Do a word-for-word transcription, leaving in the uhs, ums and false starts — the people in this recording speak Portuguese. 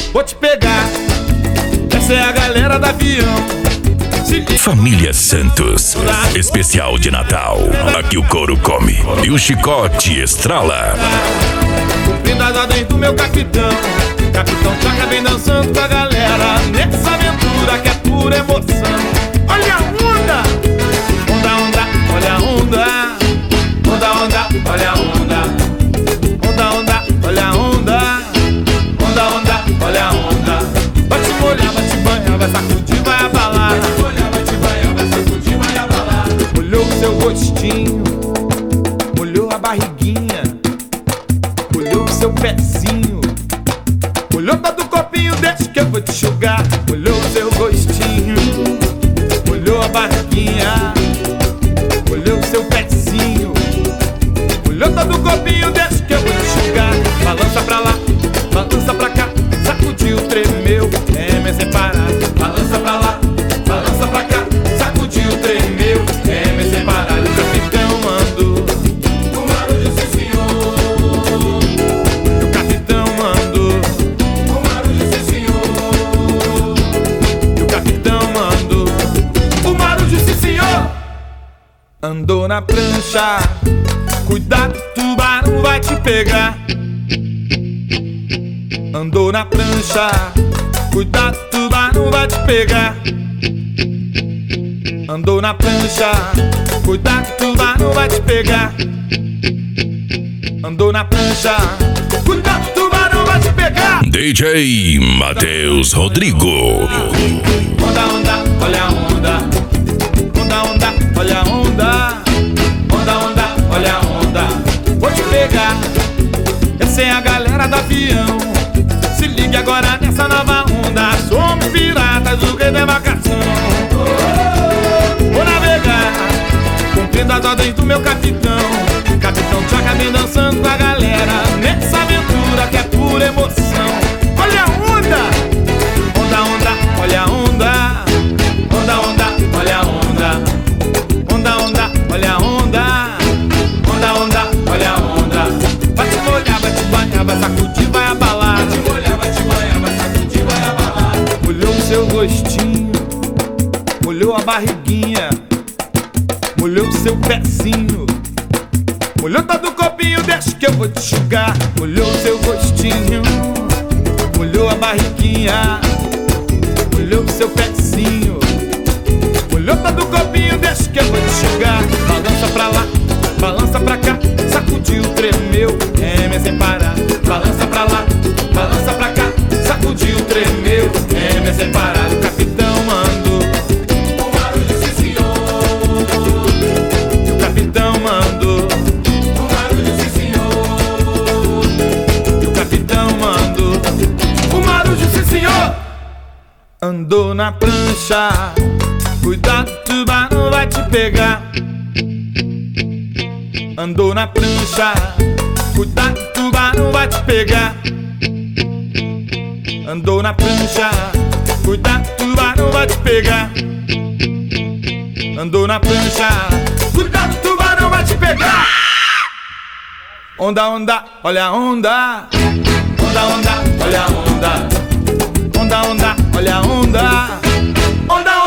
vou te pegar. Essa é a galera da avião. Família Santos, especial de Natal. Aqui o couro come e o chicote estrala. Cumprindo as ordens do meu capitão. Capitão Tchaca vem dançando com a galera nessa aventura que é pura emoção. Olha a onda! Onda, onda, olha a onda. Onda, onda, olha a onda. Onda, onda, olha a onda. Onda, onda, olha a onda. Vai te molhar, vai te banhar, vai sacudir, vai abalar. Vai te molhar, vai te banhar, vai sacudir, vai abalar. Molhou o seu rostinho, molhou a barriguinha, molhou o seu pezinho, molhou todo o corpinho, deixa que eu vou te enxugar. Molhou o seu rostinho, molhou a barriguinha, molhou o seu pezinho, molhou todo o corpinho, deixa que eu vou te enxugar. Balança pra lá, balança pra cá, sacudiu, tremeu, é me separar. Balança pra lá, balança pra cá, sacudiu, tremeu, é me separar. O capitão mandou o barulho, sim senhor. O capitão mandou o barulho, sim senhor. O capitão mandou o barulho, sim senhor. Andou na prancha, cuidado, tubarão vai te pegar. Andou na prancha, cuidado, tubarão vai te pegar. Andou na prancha, cuidado, tubarão vai te pegar. Andou na prancha, cuidado, tubarão vai te pegar. D J Matheus Rodrigo. Onda, onda, olha a onda. Onda, onda, olha a onda. Onda, onda, olha a onda. Vou te pegar. Essa é a galera do avião. Se ligue agora nessa nova onda. Somos piratas do rei da embarcação. Vou navegar, cumprindo as ordens do meu capitão. Capitão Tchaca vem dançando com a galera nessa aventura que é pura emoção. Olha a onda! Onda, onda, olha a onda. Onda, onda, olha a onda. Onda, onda, olha a onda. Onda, onda, olha a onda. Vai te molhar, vai te banhar, vai sacudir, vai abalar. Vai te molhar, vai te banhar, vai sacudir, vai abalar. Molhou o seu rostinho, molhou a barriguinha, molhou o seu pezinho, molhou todo o corpinho, deixa que eu vou te enxugar. Molhou o seu rostinho, molhou a barriguinha, molhou o seu pezinho, molhou todo o corpinho, deixa que eu vou te enxugar. Balança pra lá, balança pra cá, sacudiu, tremeu, é me separar. Balança pra lá, balança pra cá, sacudiu, tremeu, é me separar. O capitão mandou o barulho, sim senhor. O capitão mandou o barulho, sim senhor. O capitão mandou o barulho, sim senhor. Andou na prancha, cuidado, tubarão vai te pegar. Andou na prancha, cuidado, tubarão vai te pegar. Andou na prancha, cuidado, tubarão vai te pegar. Andou na prancha, cuidado, tubarão vai te pegar. Onda, onda, olha a onda. Onda, onda, olha a onda. Onda, onda, olha a onda. Onda,